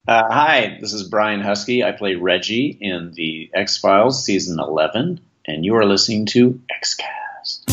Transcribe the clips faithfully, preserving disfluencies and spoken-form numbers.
Uh, hi, this is Brian Husky. I play Reggie in the X-Files season eleven, and you are listening to X-Cast.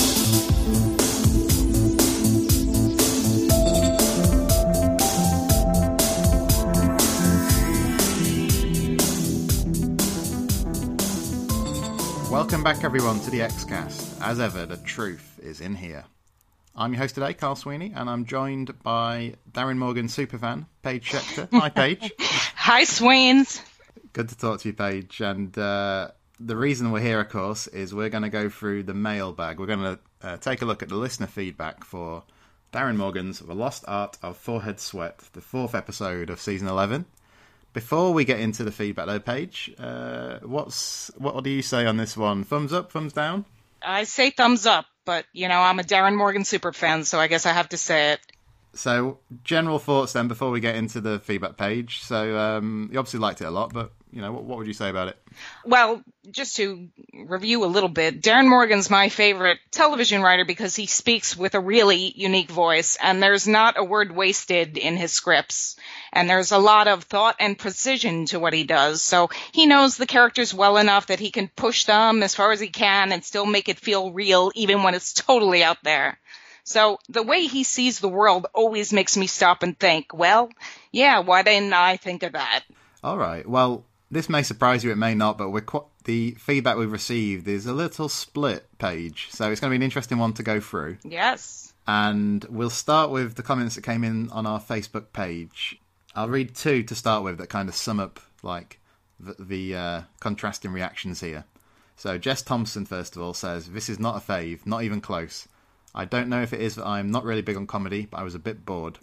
Welcome back, everyone, to the X-Cast. As ever, the truth is in here. I'm your host today, Carl Sweeney, and I'm joined by Darren Morgan superfan, Paige Schechter. Hi, Paige. Hi, Swains. Good to talk to you, Paige. And uh, the reason we're here, of course, is we're going to go through the mailbag. We're going to uh, take a look at the listener feedback for Darren Morgan's The Lost Art of Forehead Sweat, the fourth episode of season eleven. Before we get into the feedback, though, Paige, uh, what's what do you say on this one? Thumbs up, thumbs down? I say thumbs up, but, you know, I'm a Darren Morgan super fan, so I guess I have to say it. So, general thoughts then before we get into the feedback page. So, um, you obviously liked it a lot, but, you know, what, what would you say about it? Well, just to review a little bit, Darren Morgan's my favorite television writer because he speaks with a really unique voice, and there's not a word wasted in his scripts. And there's a lot of thought and precision to what he does. So he knows the characters well enough that he can push them as far as he can and still make it feel real, even when it's totally out there. So the way he sees the world always makes me stop and think, well, yeah, why didn't I think of that? All right. Well, this may surprise you, it may not, but we're qu- the feedback we've received is a little split, Paige. So it's going to be an interesting one to go through. Yes. And we'll start with the comments that came in on our Facebook page. I'll read two to start with that kind of sum up like the, the uh, contrasting reactions here. So Jess Thompson, first of all, says, "This is not a fave, not even close. I don't know if it is that I'm not really big on comedy, but I was a bit bored."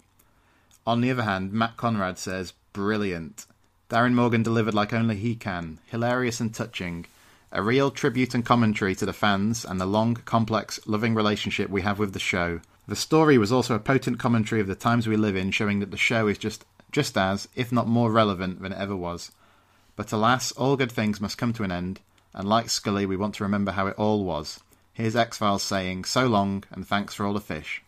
On the other hand, Matt Conrad says, "Brilliant. Darren Morgan delivered like only he can. Hilarious and touching. A real tribute and commentary to the fans and the long, complex, loving relationship we have with the show. The story was also a potent commentary of the times we live in, showing that the show is just just as, if not more relevant than it ever was. But alas, all good things must come to an end, and like Scully, we want to remember how it all was. Here's X-Files saying, so long, and thanks for all the fish."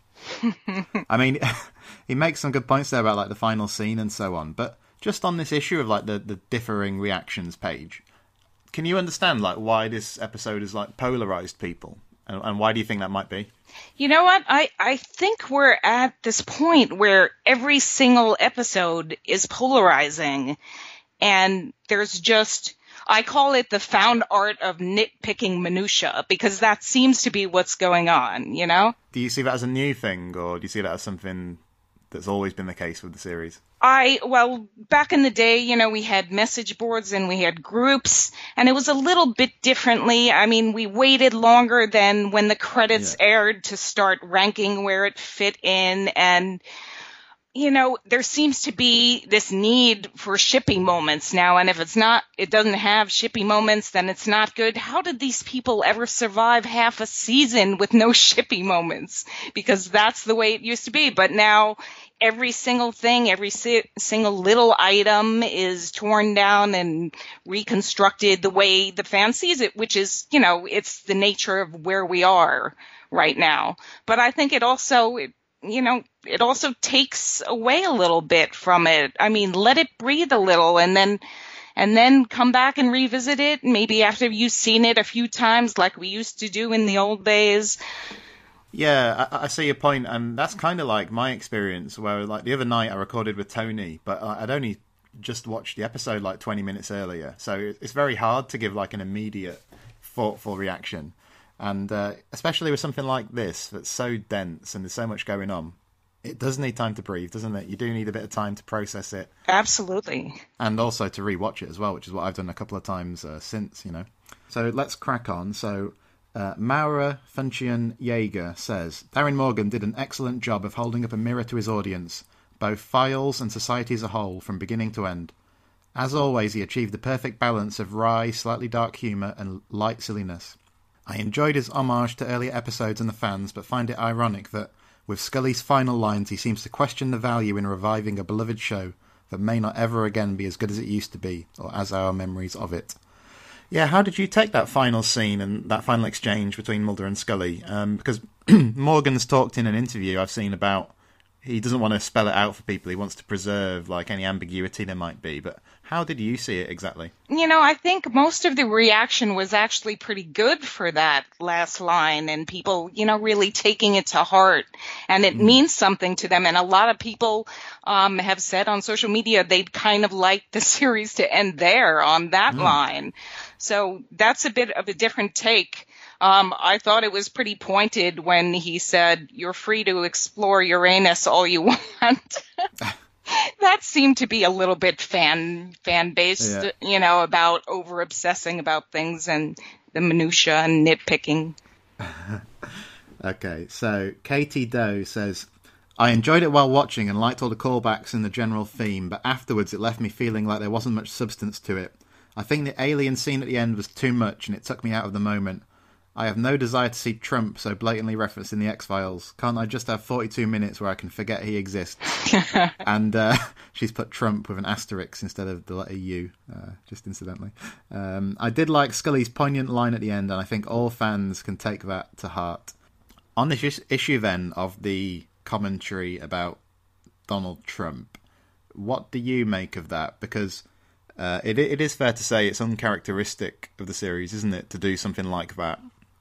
I mean, he makes some good points there about like the final scene and so on, but just on this issue of like the, the differing reactions page, can you understand like why this episode has like polarized people? And, and why do you think that might be? You know what? I, I think we're at this point where every single episode is polarizing. And there's just, I call it the found art of nitpicking minutia, because that seems to be what's going on, you know? Do you see that as a new thing, or do you see that as something that's always been the case with the series? I, well, back in the day, you know, we had message boards and we had groups, and it was a little bit differently. I mean, we waited longer than when the credits yeah. aired to start ranking where it fit in, and, you know, there seems to be this need for shipping moments now, and if it's not, it doesn't have shipping moments, then it's not good. How did these people ever survive half a season with no shipping moments? Because that's the way it used to be, but now every single thing, every si- single little item is torn down and reconstructed the way the fan sees it, which is, you know, it's the nature of where we are right now. But I think it also, it, you know, it also takes away a little bit from it. I mean, let it breathe a little and then and then come back and revisit it, maybe after you've seen it a few times like we used to do in the old days. Yeah, I, I see your point, and that's kind of like my experience, where like the other night I recorded with Tony, but I'd only just watched the episode like twenty minutes earlier, so it's very hard to give like an immediate, thoughtful reaction, and uh, especially with something like this that's so dense and there's so much going on, it does need time to breathe, doesn't it? You do need a bit of time to process it. Absolutely. And also to rewatch it as well, which is what I've done a couple of times uh, since, you know. So let's crack on. So Uh, Maura Funchian Jaeger says, Darren Morgan did an excellent job of holding up a mirror to his audience, both Files and society as a whole, from beginning to end. As always, he achieved the perfect balance of wry, slightly dark humour and light silliness. I enjoyed his homage to earlier episodes and the fans, but find it ironic that, with Scully's final lines, he seems to question the value in reviving a beloved show that may not ever again be as good as it used to be, or as our memories of it. Yeah, how did you take that final scene and that final exchange between Mulder and Scully? Um, because Morgan's talked in an interview I've seen about he doesn't want to spell it out for people. He wants to preserve like any ambiguity there might be. But how did you see it exactly? You know, I think most of the reaction was actually pretty good for that last line, and people, you know, really taking it to heart, and it mm. means something to them. And a lot of people um, have said on social media they'd kind of like the series to end there on that mm. line. So that's a bit of a different take. Um, I thought it was pretty pointed when he said, "You're free to explore Uranus all you want." That seemed to be a little bit fan fan based, yeah. you know, about over obsessing about things and the minutia and nitpicking. Okay, so Katie Doe says, I enjoyed it while watching and liked all the callbacks and the general theme, but afterwards it left me feeling like there wasn't much substance to it. I think the alien scene at the end was too much and it took me out of the moment. I have no desire to see Trump so blatantly referenced in the X-Files. Can't I just have forty-two minutes where I can forget he exists? And uh, she's put Trump with an asterisk instead of the letter U, uh, just incidentally. Um, I did like Scully's poignant line at the end, and I think all fans can take that to heart. On this is- issue then of the commentary about Donald Trump, what do you make of that? Because uh, it it is fair to say it's uncharacteristic of the series, isn't it, to do something like that?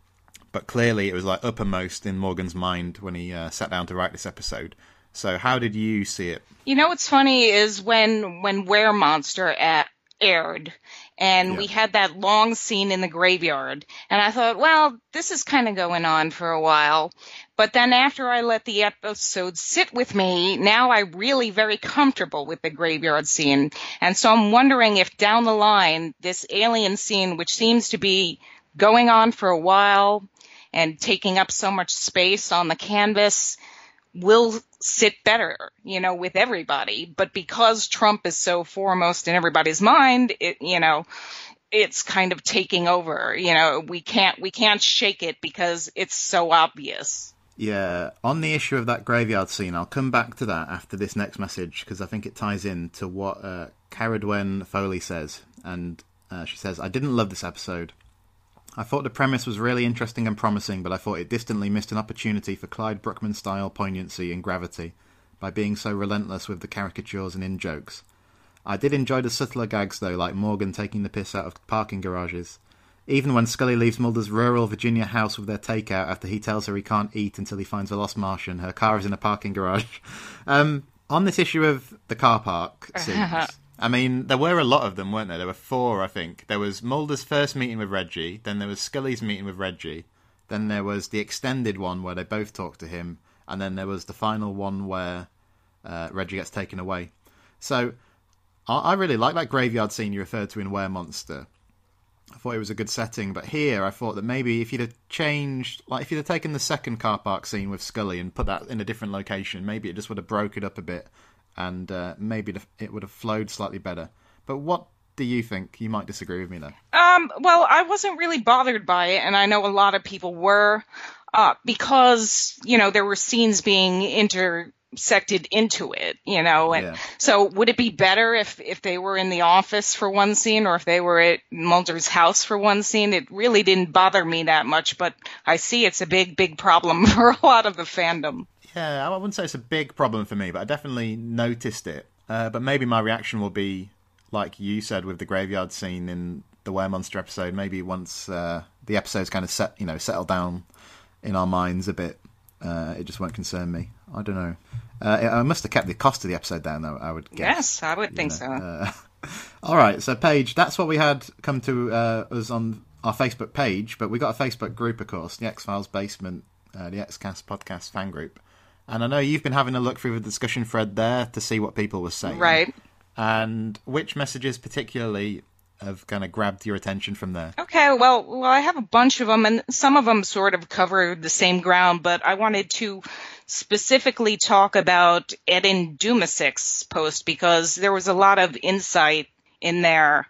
But clearly it was like uppermost in Morgan's mind when he uh, sat down to write this episode. So how did you see it? You know what's funny is when when Were Monster at, aired, and yeah. we had that long scene in the graveyard, and I thought, well, this is kind of going on for a while. But then after I let the episode sit with me, now I'm really very comfortable with the graveyard scene. And so I'm wondering if down the line, this alien scene, which seems to be going on for a while and taking up so much space on the canvas, will sit better, you know, with everybody. But because Trump is so foremost in everybody's mind, it, you know, it's kind of taking over. You know, we can't we can't shake it because it's so obvious. Yeah, on the issue of that graveyard scene, I'll come back to that after this next message because I think it ties in to what uh, Caradwen Foley says. And uh, she says, I didn't love this episode. I thought the premise was really interesting and promising, but I thought it distantly missed an opportunity for Clyde Bruckman-style poignancy and gravity by being so relentless with the caricatures and in-jokes. I did enjoy the subtler gags, though, like Morgan taking the piss out of parking garages. Even when Scully leaves Mulder's rural Virginia house with their takeout after he tells her he can't eat until he finds a lost Martian, her car is in a parking garage. Um, on this issue of the car park scenes... I mean, there were a lot of them, weren't there? There were four, I think. There was Mulder's first meeting with Reggie, then there was Scully's meeting with Reggie, then there was the extended one where they both talked to him, and then there was the final one where uh, Reggie gets taken away. So, I, I really like that graveyard scene you referred to in Were Monster. I thought it was a good setting, but here I thought that maybe if you'd have changed, like if you'd have taken the second car park scene with Scully and put that in a different location, maybe it just would have broke it up a bit. And uh, maybe it would have flowed slightly better. But what do you think? You might disagree with me, though. Um, well, I wasn't really bothered by it, and I know a lot of people were, uh, because, you know, there were scenes being intersected into it, you know. And yeah. So would it be better if, if they were in the office for one scene or if they were at Mulder's house for one scene? It really didn't bother me that much, but I see it's a big, big problem for a lot of the fandom. Yeah, I wouldn't say it's a big problem for me, but I definitely noticed it. Uh, but maybe my reaction will be, like you said, with the graveyard scene in the Were Monster episode. Maybe once uh, the episode's kind of set, you know, settled down in our minds a bit, uh, it just won't concern me. I don't know. Uh, I must have kept the cost of the episode down, though, I would guess. Yes, I would think know. so. Uh, all right, so Paige, that's what we had come to uh, us on our Facebook page, but we got a Facebook group, of course, the X-Files Basement, uh, the X-Cast podcast fan group. And I know you've been having a look through the discussion thread there to see what people were saying. Right. And which messages particularly have kind of grabbed your attention from there? Okay, well, well, I have a bunch of them, and some of them sort of cover the same ground, but I wanted to specifically talk about Edin Dumasik's post because there was a lot of insight in there.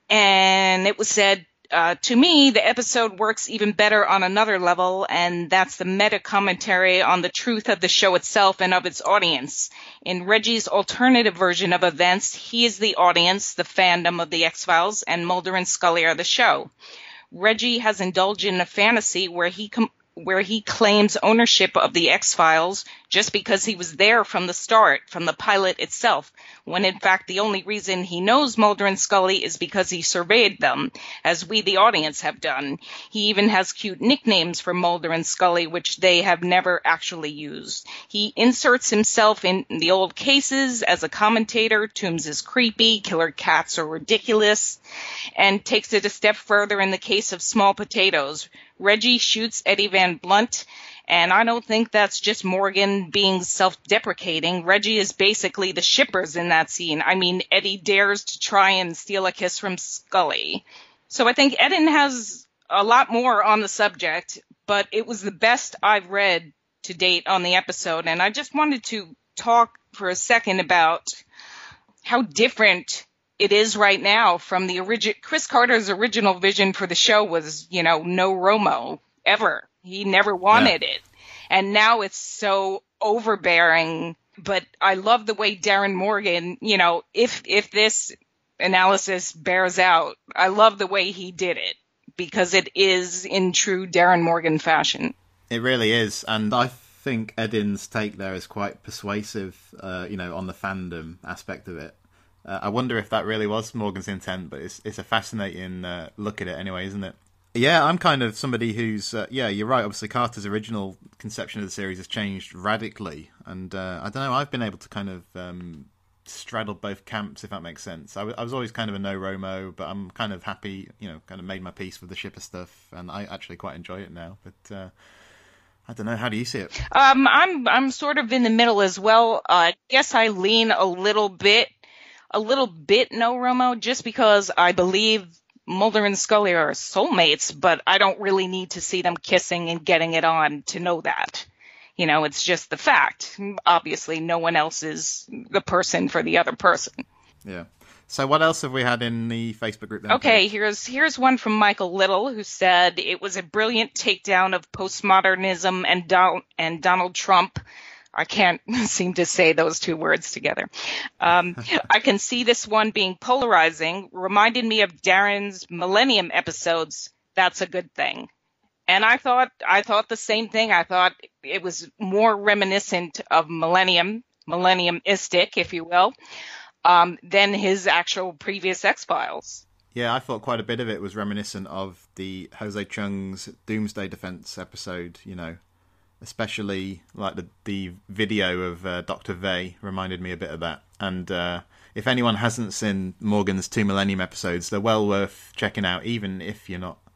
And it was said, Uh, to me, the episode works even better on another level, and that's the meta-commentary on the truth of the show itself and of its audience. In Reggie's alternative version of events, he is the audience, the fandom of the X-Files, and Mulder and Scully are the show. Reggie has indulged in a fantasy where he com- where he claims ownership of the X-Files, just because he was there from the start, from the pilot itself, when in fact the only reason he knows Mulder and Scully is because he surveyed them, as we the audience have done. He even has cute nicknames for Mulder and Scully, which they have never actually used. He inserts himself in the old cases as a commentator. Toombs is creepy, killer cats are ridiculous, and takes it a step further in the case of Small Potatoes. Reggie shoots Eddie Van Blunt, and I don't think that's just Morgan being self-deprecating. Reggie is basically the shippers in that scene. I mean, Eddie dares to try and steal a kiss from Scully. So I think Eden has a lot more on the subject, but it was the best I've read to date on the episode. And I just wanted to talk for a second about how different it is right now from the original. Chris Carter's original vision for the show was, you know, no Romo ever. He never wanted yeah. it. And now it's so overbearing. But I love the way Darren Morgan, you know, if if this analysis bears out, I love the way he did it, because it is in true Darren Morgan fashion. It really is. And I think Edin's take there is quite persuasive, uh, you know, on the fandom aspect of it. Uh, I wonder if that really was Morgan's intent, but it's it's a fascinating uh, look at it anyway, isn't it? Yeah, I'm kind of somebody who's, uh, yeah, you're right. Obviously, Carter's original conception of the series has changed radically. And uh, I don't know, I've been able to kind of um, straddle both camps, if that makes sense. I, w- I was always kind of a no Romo, but I'm kind of happy, you know, kind of made my peace with the shipper stuff. And I actually quite enjoy it now. But uh, I don't know, how do you see it? Um, I'm, I'm sort of in the middle as well. I uh, guess I lean a little bit, a little bit no Romo, just because I believe Mulder and Scully are soulmates, but I don't really need to see them kissing and getting it on to know that. You know, it's just the fact. Obviously, no one else is the person for the other person. Yeah. So what else have we had in the Facebook group then? Okay, here's here's one from Michael Little, who said it was a brilliant takedown of postmodernism and Don- and Donald Trump. I can't seem to say those two words together. Um, I can see this one being polarizing. Reminded me of Darren's Millennium episodes. That's a good thing. And I thought, I thought the same thing. I thought it was more reminiscent of Millennium, Millenniumistic, if you will, um, than his actual previous X-Files. Yeah, I thought quite a bit of it was reminiscent of the Jose Chung's Doomsday Defense episode, you know. Especially like the the video of uh, Doctor Vey reminded me a bit of that. And uh, if anyone hasn't seen Morgan's two Millennium episodes, they're well worth checking out, even if you're not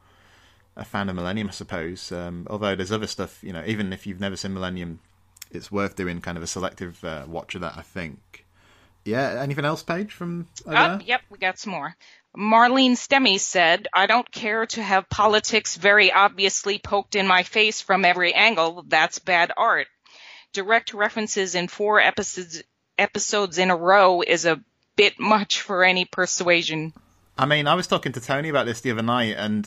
a fan of Millennium, I suppose. Um, although there's other stuff, you know, even if you've never seen Millennium, it's worth doing kind of a selective uh, watch of that, I think. Yeah, anything else, Paige, from over uh, there? Yep, we got some more. Marlene Stemme said, I don't care to have politics very obviously poked in my face from every angle. That's bad art. Direct references in four episodes episodes in a row is a bit much for any persuasion. I mean, I was talking to Tony about this the other night, and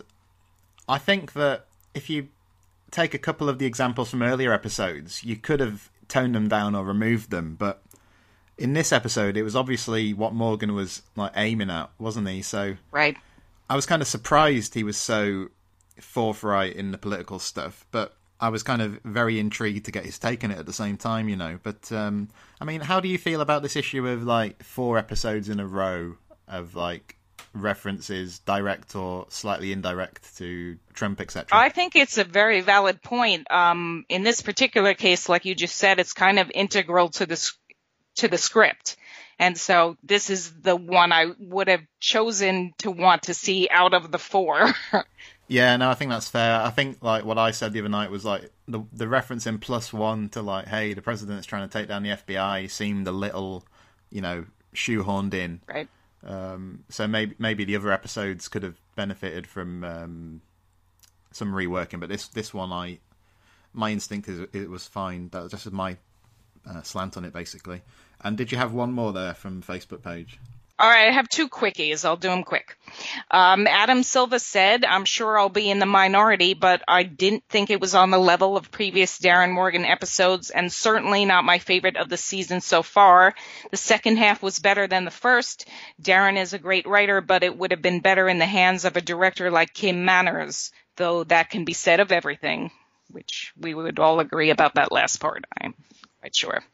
I think that if you take a couple of the examples from earlier episodes, you could have toned them down or removed them, but in this episode, it was obviously what Morgan was like aiming at, wasn't he? So right. I was kind of surprised he was so forthright in the political stuff, but I was kind of very intrigued to get his take on it at the same time, you know. But um, I mean, how do you feel about this issue of like four episodes in a row of like references, direct or slightly indirect, to Trump, et cetera? I think it's a very valid point. Um, in this particular case, like you just said, it's kind of integral to the to the script. And so this is the one I would have chosen to want to see out of the four. Yeah, no, I think that's fair. I think like what I said the other night was like the the reference in Plus One to like, hey, the president's trying to take down the F B I seemed a little, you know, shoehorned in. Right. Um, so maybe maybe the other episodes could have benefited from um, some reworking, but this this one, I my instinct is it was fine. That was just my uh, slant on it, basically. And did you have one more there from Facebook page? All right, I have two quickies. I'll do them quick. Um, Adam Silva said, I'm sure I'll be in the minority, but I didn't think it was on the level of previous Darren Morgan episodes, and certainly not my favorite of the season so far. The second half was better than the first. Darren is a great writer, but it would have been better in the hands of a director like Kim Manners, though that can be said of everything, which we would all agree about that last part. I quite sure.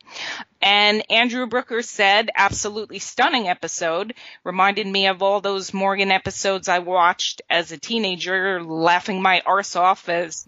And Andrew Brooker said, absolutely stunning episode. Reminded me of all those Morgan episodes I watched as a teenager, laughing my arse off as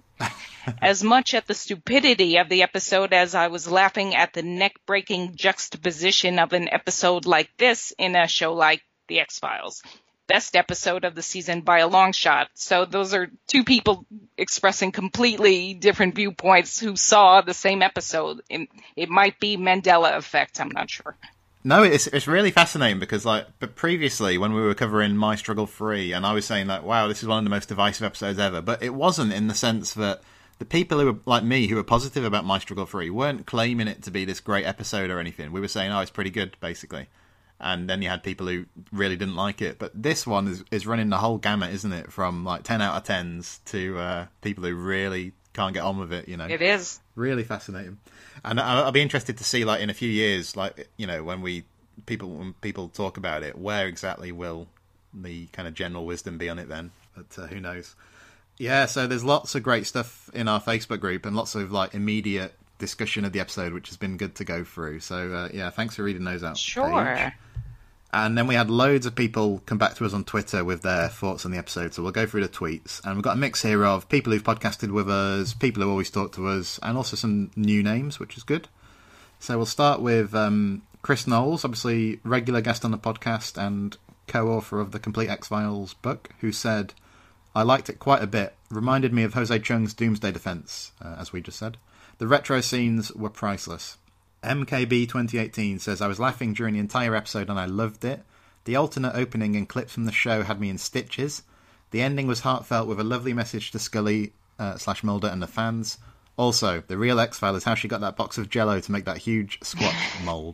as much at the stupidity of the episode as I was laughing at the neck-breaking juxtaposition of an episode like this in a show like The X-Files. Best episode of the season by a long shot. So those are two people expressing completely different viewpoints who saw the same episode. It might be Mandela effect, I'm not sure. No, it's it's really fascinating because, like, but previously when we were covering My Struggle Free, and I was saying like, wow, this is one of the most divisive episodes ever, but it wasn't in the sense that the people who were like me, who were positive about My Struggle Free, weren't claiming it to be this great episode or anything. We were saying, oh, it's pretty good, basically. And then you had people who really didn't like it. But this one is, is running the whole gamut, isn't it? From like ten out of tens to uh, people who really can't get on with it, you know. It is. Really fascinating. And I'll be interested to see, like, in a few years, like, you know, when we people when people talk about it, where exactly will the kind of general wisdom be on it then? But uh, who knows? Yeah, so there's lots of great stuff in our Facebook group and lots of, like, immediate discussion of the episode, which has been good to go through. So, uh, yeah, thanks for reading those out. Sure. Paige. And then we had loads of people come back to us on Twitter with their thoughts on the episode, so we'll go through the tweets. And we've got a mix here of people who've podcasted with us, people who always talk to us, and also some new names, which is good. So we'll start with um, Chris Knowles, obviously regular guest on the podcast and co-author of the Complete X-Files book, who said, I liked it quite a bit. Reminded me of Jose Chung's Doomsday Defense, uh, as we just said. The retro scenes were priceless. M K B twenty eighteen says, I was laughing during the entire episode and I loved it. The alternate opening and clips from the show had me in stitches. The ending was heartfelt with a lovely message to Scully uh, slash Mulder and the fans. Also, the real X-File is how she got that box of Jell-O to make that huge squatch mould.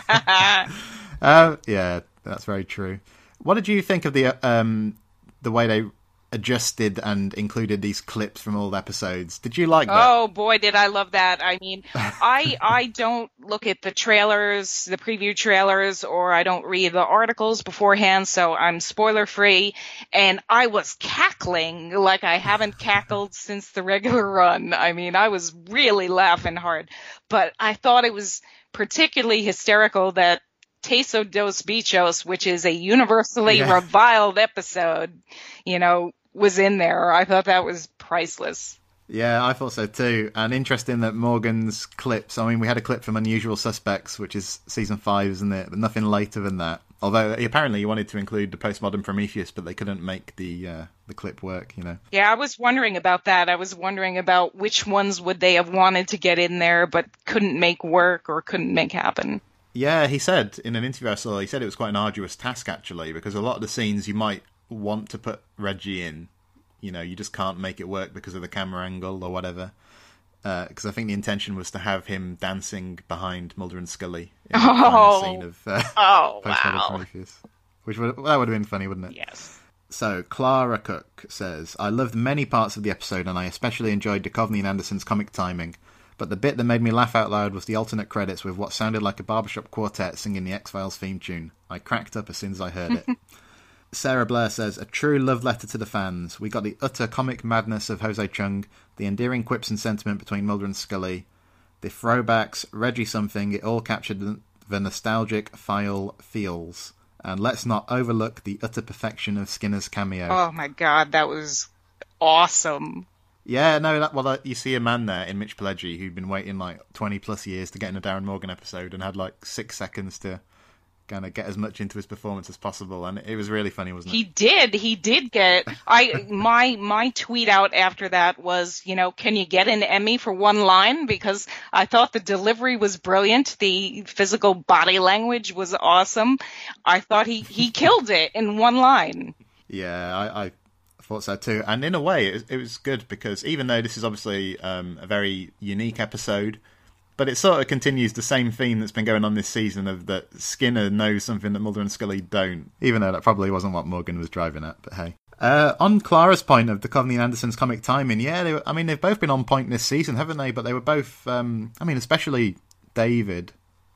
uh, yeah, that's very true. What did you think of the um, the way they adjusted and included these clips from all the episodes? Did you like that? Oh boy, did I love that. I mean, I I don't look at the trailers, the preview trailers, or I don't read the articles beforehand, so I'm spoiler free. And I was cackling like I haven't cackled since the regular run. I mean, I was really laughing hard. But I thought it was particularly hysterical that Teso dos Bichos, which is a universally yeah. reviled episode, you know, was in there. I thought that was priceless. Yeah, I thought so too. And interesting that Morgan's clips, I mean, we had a clip from Unusual Suspects, which is season five, isn't it? But nothing later than that. Although apparently he wanted to include the postmodern Prometheus, but they couldn't make the uh, the clip work, you know. Yeah, I was wondering about that. I was wondering about which ones would they have wanted to get in there, but couldn't make work or couldn't make happen. Yeah, he said in an interview I saw, he said it was quite an arduous task, actually, because a lot of the scenes you might want to put Reggie in, you know, you just can't make it work because of the camera angle or whatever. Because uh, I think the intention was to have him dancing behind Mulder and Scully in the oh. final scene of uh, oh, Postmodern wow. Prometheus. Which would, that would have been funny, wouldn't it? Yes. So, Clara Cook says, I loved many parts of the episode and I especially enjoyed Duchovny and Anderson's comic timing. But the bit that made me laugh out loud was the alternate credits with what sounded like a barbershop quartet singing the X-Files theme tune. I cracked up as soon as I heard it. Sarah Blair says, a true love letter to the fans. We got the utter comic madness of Jose Chung, the endearing quips and sentiment between Mulder and Scully, the throwbacks, Reggie something, it all captured the, the nostalgic file feels. And let's not overlook the utter perfection of Skinner's cameo. Oh my god, that was awesome. Yeah, no, that, well, uh, you see a man there in Mitch Pileggi who'd been waiting like twenty plus years to get in a Darren Morgan episode and had like six seconds to kind of get as much into his performance as possible, and it was really funny, wasn't it? He did, he did get. I my my tweet out after that was, you know, can you get an Emmy for one line? Because I thought the delivery was brilliant, the physical body language was awesome. I thought he he killed it in one line. Yeah, I. I... thought so too, and in a way it, it was good because even though this is obviously um, a very unique episode, but it sort of continues the same theme that's been going on this season of that Skinner knows something that Mulder and Scully don't, even though that probably wasn't what Morgan was driving at, but hey. Uh, on Clara's point of Duchovny and Anderson's comic timing, yeah, they were, I mean, they've both been on point this season, haven't they? But they were both, um, I mean, especially David,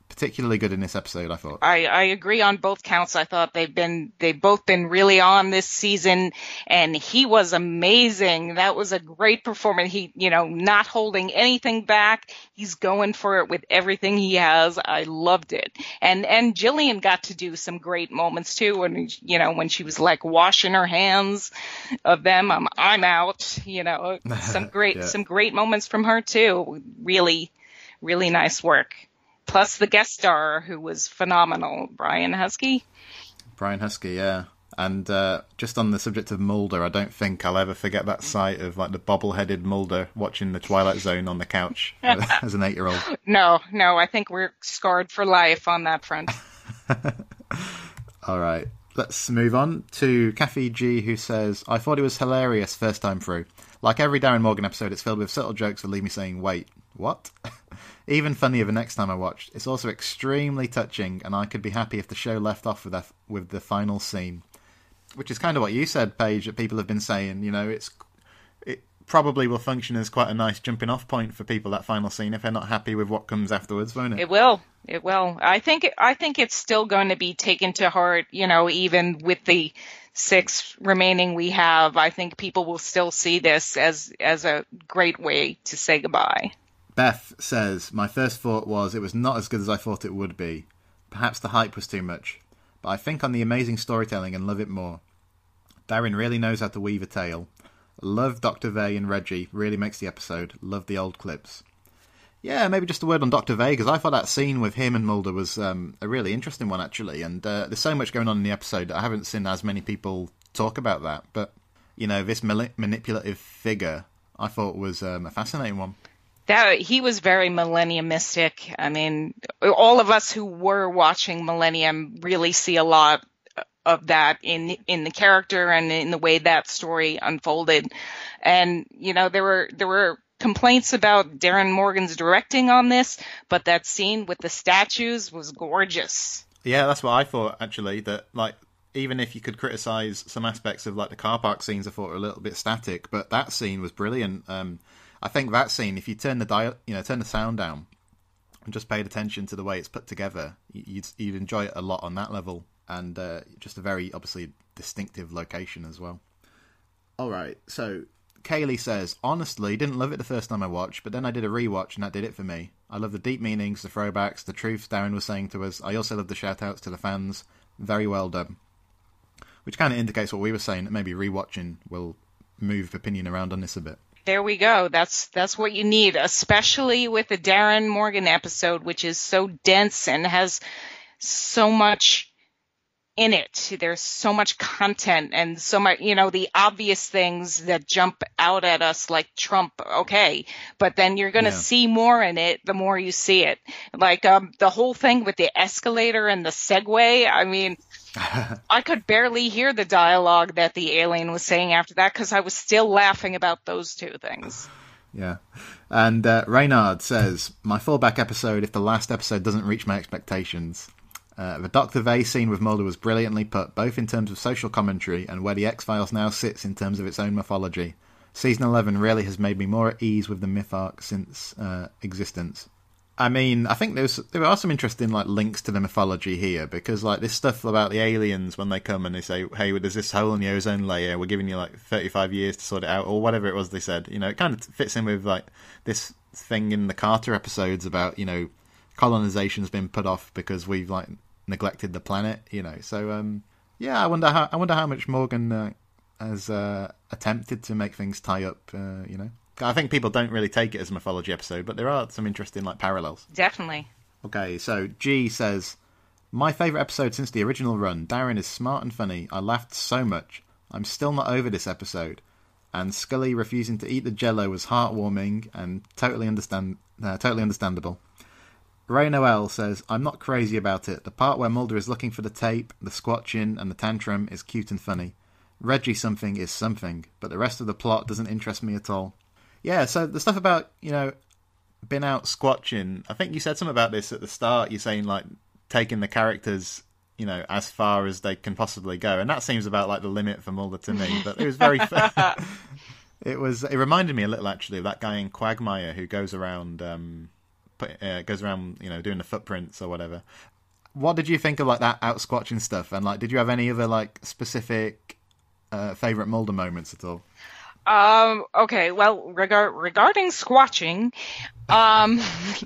particularly good in this episode, I thought. I, I agree on both counts. I thought they've been they've both been really on this season, and he was amazing. That was a great performance. He, you know, not holding anything back. He's going for it with everything he has. I loved it. And and Jillian got to do some great moments too. When you know when she was like washing her hands of them, I'm I'm out. You know, some great yeah. some great moments from her too. Really, really nice work. Plus the guest star, who was phenomenal, Brian Husky. Brian Husky, yeah. And uh, just on the subject of Mulder, I don't think I'll ever forget that sight of like the bobble-headed Mulder watching The Twilight Zone on the couch as an eight-year-old. No, no, I think we're scarred for life on that front. All right, let's move on to Kathy G, who says, I thought it was hilarious first time through. Like every Darren Morgan episode, it's filled with subtle jokes that leave me saying, wait, what? Even funnier the next time I watched. It's also extremely touching, and I could be happy if the show left off with that, with the final scene. Which is kind of what you said, Paige, that people have been saying. You know, it's it probably will function as quite a nice jumping off point for people, that final scene, if they're not happy with what comes afterwards, won't it? It will. It will. I think I think it's still going to be taken to heart, you know, even with the six remaining we have. I think people will still see this as as a great way to say goodbye. Beth says, my first thought was it was not as good as I thought it would be. Perhaps the hype was too much. But I think on the amazing storytelling and love it more. Darren really knows how to weave a tale. Love Doctor Vey and Reggie. Really makes the episode. Love the old clips. Yeah, maybe just a word on Doctor Vey, because I thought that scene with him and Mulder was um, a really interesting one, actually. And uh, there's so much going on in the episode that I haven't seen as many people talk about that. But, you know, this mal- manipulative figure, I thought was um, a fascinating one. That he was very millenniumistic. I mean, all of us who were watching Millennium really see a lot of that in in the character and in the way that story unfolded. And you know, there were there were complaints about Darren Morgan's directing on this, but that scene with the statues was gorgeous. Yeah, that's what I thought, actually. That like, even if you could criticize some aspects of like the car park scenes, I thought were a little bit static, but that scene was brilliant. Um, I think that scene, if you turn the dial, you know, turn the sound down and just paid attention to the way it's put together, you'd you'd enjoy it a lot on that level, and uh, just a very obviously distinctive location as well. All right, so Kaylee says, honestly, didn't love it the first time I watched, but then I did a rewatch and that did it for me. I love the deep meanings, the throwbacks, the truths Darren was saying to us. I also love the shout outs to the fans. Very well done. Which kind of indicates what we were saying, that maybe rewatching will move opinion around on this a bit. There we go. That's that's what you need, especially with the Darren Morgan episode, which is so dense and has so much in it. There's so much content and so much, you know, the obvious things that jump out at us like Trump. Okay. But then you're going to yeah. see more in it the more you see it. Like um, the whole thing with the escalator and the Segway. I mean, I could barely hear the dialogue that the alien was saying after that because I was still laughing about those two things. Yeah. And uh, Reynard says, my fallback episode if the last episode doesn't reach my expectations. Uh, the Doctor Vey scene with Mulder was brilliantly put, both in terms of social commentary and where the X-Files now sits in terms of its own mythology. Season eleven really has made me more at ease with the myth arc since uh, existence. I mean, I think there's there are some interesting like links to the mythology here, because like this stuff about the aliens when they come and they say, hey, well, there's this hole in the ozone layer, we're giving you like thirty-five years to sort it out, or whatever it was they said. You know, it kind of fits in with like this thing in the Carter episodes about, you know, colonization's been put off because we've like neglected the planet, you know. So um, yeah, I wonder how I wonder how much Morgan uh, has uh, attempted to make things tie up, uh, you know. I think people don't really take it as a mythology episode, but there are some interesting like parallels. Definitely. Okay, so G says, my favourite episode since the original run. Darren is smart and funny. I laughed so much. I'm still not over this episode. And Scully refusing to eat the Jello was heartwarming and totally understand, uh, totally understandable. Ray Noel says, I'm not crazy about it. The part where Mulder is looking for the tape, the squatching, and the tantrum is cute and funny. Reggie something is something, but the rest of the plot doesn't interest me at all. Yeah, so the stuff about, you know, been out squatching, I think you said something about this at the start. You're saying, like, taking the characters, you know, as far as they can possibly go. And that seems about, like, the limit for Mulder to me. But it was very... it was. It reminded me a little, actually, of that guy in Quagmire who goes around... Um, put, uh, goes around, you know, doing the footprints or whatever. What did you think of like that out squatching stuff? And like, did you have any other like specific uh, favorite Mulder moments at all? Um. Okay. Well, regard regarding squatching, um,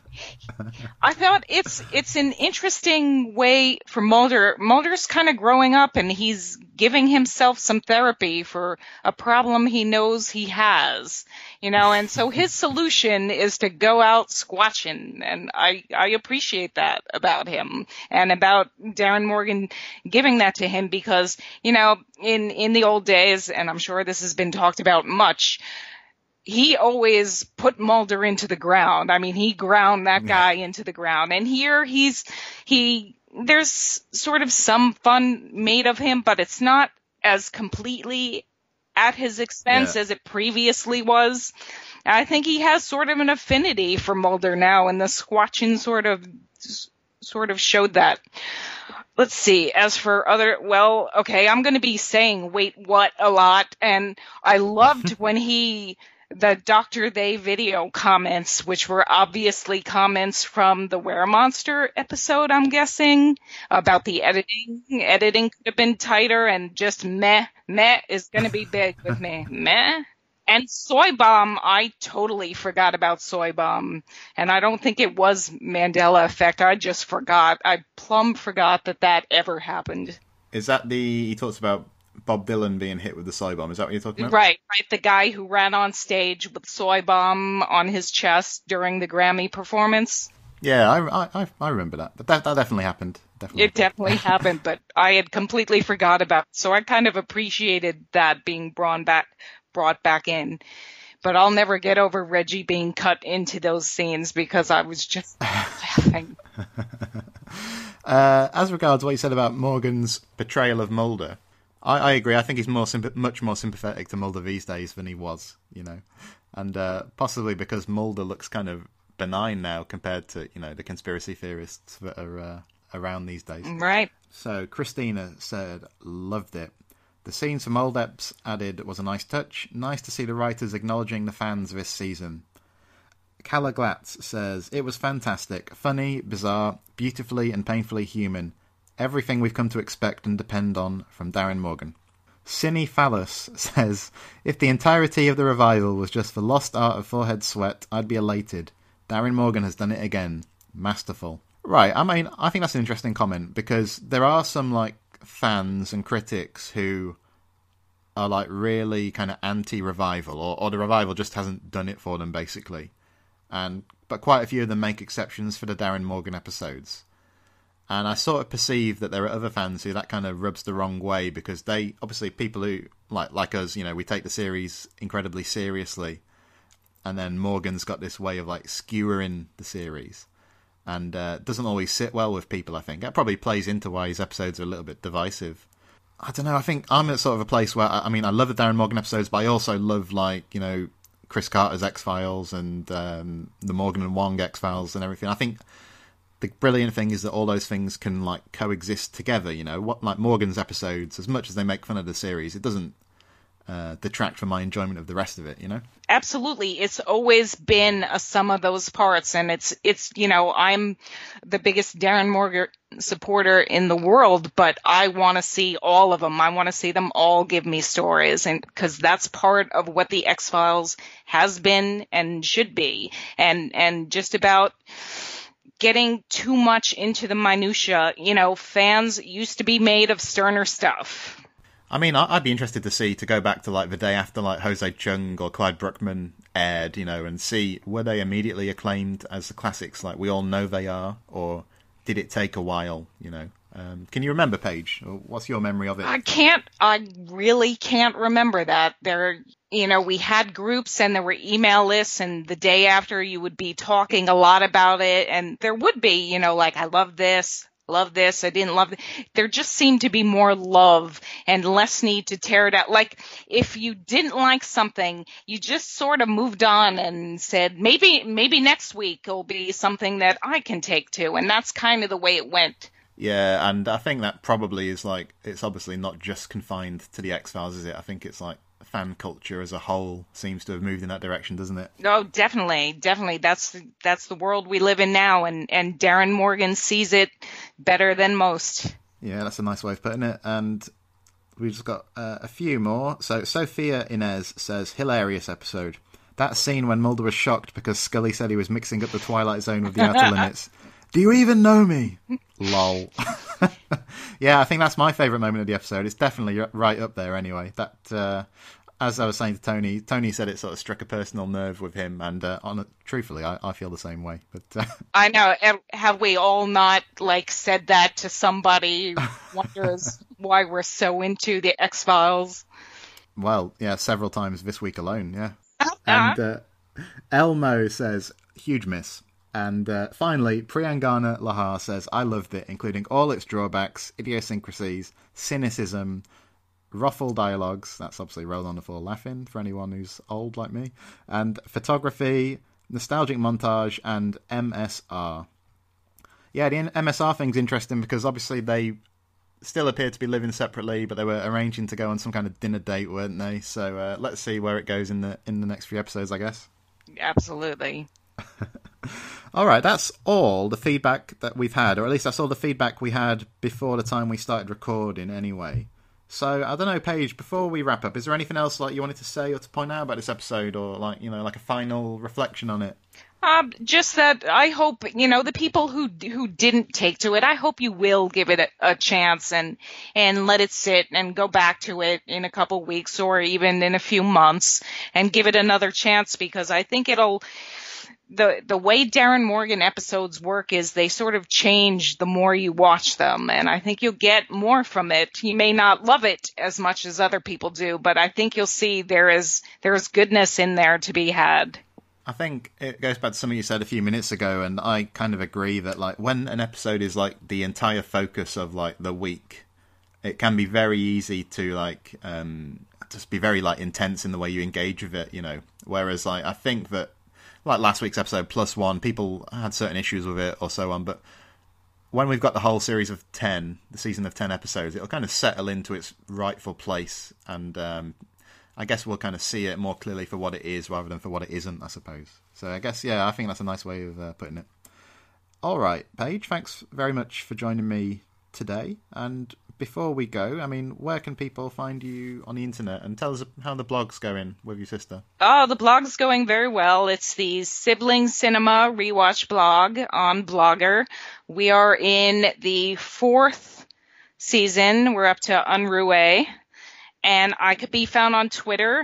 I thought it's it's an interesting way for Mulder. Mulder's kind of growing up, and he's giving himself some therapy for a problem he knows he has, you know. And so his solution is to go out squatching, and I I appreciate that about him and about Darren Morgan giving that to him because, you know, in in the old days, and I'm sure this has been talked about much, he always put Mulder into the ground. I mean, he ground that guy into the ground. And here he's, he, there's sort of some fun made of him, but it's not as completely at his expense yeah. as it previously was. I think he has sort of an affinity for Mulder now, and the squatching sort of, sort of showed that. Let's see. As for other, well, okay, I'm going to be saying wait, what a lot. And I loved when he, the Doctor They video comments, which were obviously comments from the Weremonster episode, I'm guessing, about the editing. Editing could have been tighter, and just meh, meh is going to be big with me. Meh. And Soy Bomb, I totally forgot about Soy Bomb. And I don't think it was Mandela effect. I just forgot. I plumb forgot that that ever happened. Is that the, he talks about Bob Dylan being hit with the soy bomb. Is that what you're talking about? Right, right. The guy who ran on stage with soy bomb on his chest during the Grammy performance. Yeah, I, I, I remember that. But that, that definitely happened. Definitely it happened. definitely happened, but I had completely forgot about it. So I kind of appreciated that being brought back, brought back in. But I'll never get over Reggie being cut into those scenes because I was just laughing. uh, as regards what you said about Morgan's portrayal of Mulder, I, I agree. I think he's more symp- much more sympathetic to Mulder these days than he was, you know. And uh, possibly because Mulder looks kind of benign now compared to, you know, the conspiracy theorists that are uh, around these days. Right. So Christina said, loved it. The scenes from old eps added was a nice touch. Nice to see the writers acknowledging the fans this season. Calla Glatz says, it was fantastic. Funny, bizarre, beautifully and painfully human. Everything we've come to expect and depend on from Darren Morgan. Cine Phallus says, if the entirety of the revival was just the lost art of forehead sweat, I'd be elated. Darren Morgan has done it again. Masterful. Right, I mean, I think that's an interesting comment, because there are some, like, fans and critics who are, like, really kind of anti-revival, or, or the revival just hasn't done it for them, basically. And but quite a few of them make exceptions for the Darren Morgan episodes. And I sort of perceive that there are other fans who that kind of rubs the wrong way, because they, obviously, people who, like like us, you know, we take the series incredibly seriously. And then Morgan's got this way of, like, skewering the series. And uh, doesn't always sit well with people, I think. That probably plays into why his episodes are a little bit divisive. I don't know, I think I'm at sort of a place where, I mean, I love the Darren Morgan episodes, but I also love, like, you know, Chris Carter's X-Files and um, the Morgan and Wong X-Files and everything. I think the brilliant thing is that all those things can, like, coexist together, you know. What, like, Morgan's episodes, as much as they make fun of the series, it doesn't uh, detract from my enjoyment of the rest of it, you know? Absolutely. It's always been a sum of those parts, and it's, it's you know, I'm the biggest Darren Morgan supporter in the world, but I want to see all of them. I want to see them all give me stories, and because that's part of what the X-Files has been and should be, and and just about getting too much into the minutia. You know, fans used to be made of sterner stuff. I mean, I'd be interested to see, to go back to, like, the day after, like, Jose Chung or Clyde Bruckman aired, you know, and see, were they immediately acclaimed as the classics like we all know they are, or did it take a while, you know? Um, can you remember, Paige? Or what's your memory of it? I can't, I really can't remember that. There, you know, we had groups and there were email lists, and the day after you would be talking a lot about it, and there would be, you know, like, I love this. Love this, I didn't love it. There just seemed to be more love and less need to tear it out. Like, if you didn't like something, you just sort of moved on and said, maybe maybe next week will be something that I can take to. And that's kind of the way it went. Yeah, and I think that probably is, like, it's obviously not just confined to the X-Files, is it? I think it's, like, fan culture as a whole seems to have moved in that direction, doesn't it? Oh, definitely, definitely. That's the, that's the world we live in now, and, and Darren Morgan sees it better than most. Yeah, that's a nice way of putting it. And we've just got uh, a few more. So Sophia Inez says, hilarious episode. That scene when Mulder was shocked because Scully said he was mixing up the Twilight Zone with the Outer Limits. Do you even know me? Lol. Yeah, I think that's my favourite moment of the episode. It's definitely right up there anyway. That, uh, as I was saying to Tony, Tony said it sort of struck a personal nerve with him, and uh, on truthfully, I, I feel the same way. But uh... I know. Have we all not like said that to somebody who wonders why we're so into the X-Files? Well, yeah, several times this week alone, yeah. And uh, Elmo says, huge miss. And uh, finally, Priyangana Lahar says, I loved it, including all its drawbacks, idiosyncrasies, cynicism, ruffle dialogues, that's obviously roll on the floor laughing for anyone who's old like me, and photography, nostalgic montage, and M S R. Yeah, the M S R thing's interesting because obviously they still appear to be living separately, but they were arranging to go on some kind of dinner date, weren't they? So uh, let's see where it goes in the in the next few episodes, I guess. Absolutely. All right, that's all the feedback that we've had, or at least that's all the feedback we had before the time we started recording anyway. So, I don't know, Paige, before we wrap up, is there anything else like you wanted to say or to point out about this episode, or like, you know, like a final reflection on it? Um, just that I hope, you know, the people who who didn't take to it, I hope you will give it a, a chance and and let it sit and go back to it in a couple weeks or even in a few months and give it another chance, because I think it'll... The the way Darren Morgan episodes work is they sort of change the more you watch them, and I think you'll get more from it. You may not love it as much as other people do, but I think you'll see there is there is goodness in there to be had. I think it goes back to something you said a few minutes ago, and I kind of agree that like when an episode is like the entire focus of like the week, it can be very easy to like um, just be very like intense in the way you engage with it, you know. Whereas like I think that like last week's episode plus one, people had certain issues with it or so on, but when we've got the whole series of ten, the season of ten episodes, it'll kind of settle into its rightful place, and um, I guess we'll kind of see it more clearly for what it is rather than for what it isn't, I suppose. So I guess, yeah, I think that's a nice way of uh, putting it. All right, Paige, thanks very much for joining me today. And before we go, I mean, where can people find you on the internet? And tell us how the blog's going with your sister. Oh, the blog's going very well. It's the Sibling Cinema Rewatch blog on Blogger. We are in the fourth season. We're up to Unruhe. And I could be found on Twitter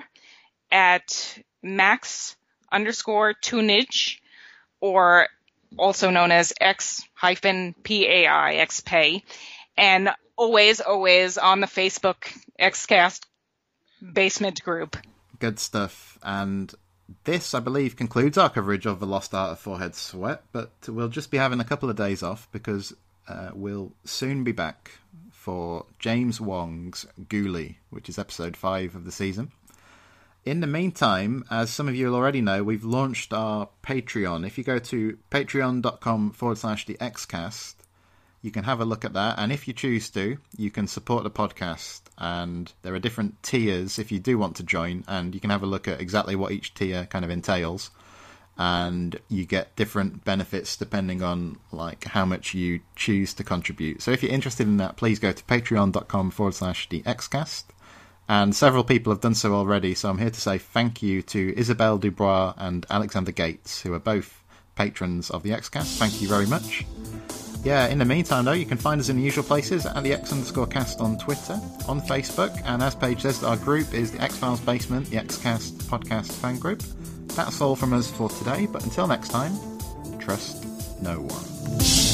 at Max underscore Tunage, or also known as X hyphen P A I, XPay. And always, always on the Facebook Xcast basement group. Good stuff. And this, I believe, concludes our coverage of The Lost Art of Forehead Sweat, but we'll just be having a couple of days off because uh, we'll soon be back for James Wong's Ghoulie, which is episode five of the season. In the meantime, as some of you will already know, we've launched our Patreon. If you go to patreon.com forward slash the Xcast, you can have a look at that, and if you choose to, you can support the podcast, and there are different tiers if you do want to join, and you can have a look at exactly what each tier kind of entails, and you get different benefits depending on like how much you choose to contribute. So if you're interested in that, please go to patreon.com forward slash the Xcast, and several people have done so already, so I'm here to say thank you to Isabelle Dubois and Alexander Gates, who are both patrons of the Xcast. Thank you very much. Yeah, in the meantime, though, you can find us in the usual places at the X underscore cast on Twitter, on Facebook, and as Paige says, our group is the X-Files Basement, the Xcast podcast fan group. That's all from us for today, but until next time, trust no one.